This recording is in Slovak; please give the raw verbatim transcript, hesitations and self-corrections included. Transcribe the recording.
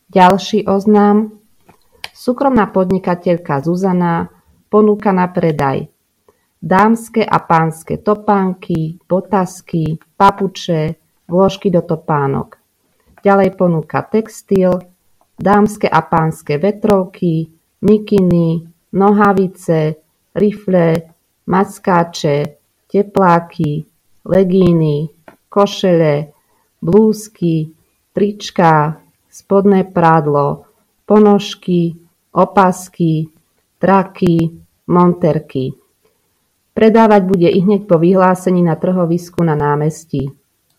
Ďalší oznám. Súkromná podnikateľka Zuzana ponúka na predaj dámske a pánske topánky, botasky, papuče, vložky do topánok. Ďalej ponúka textil, dámske a pánske vetrovky, mikiny, nohavice, rifle, mackáče, tepláky, legíny, košele, blúzky, trička, spodné prádlo, ponožky, opasky, traky, monterky. Predávať bude ihneď po vyhlásení na trhovisku na námestí.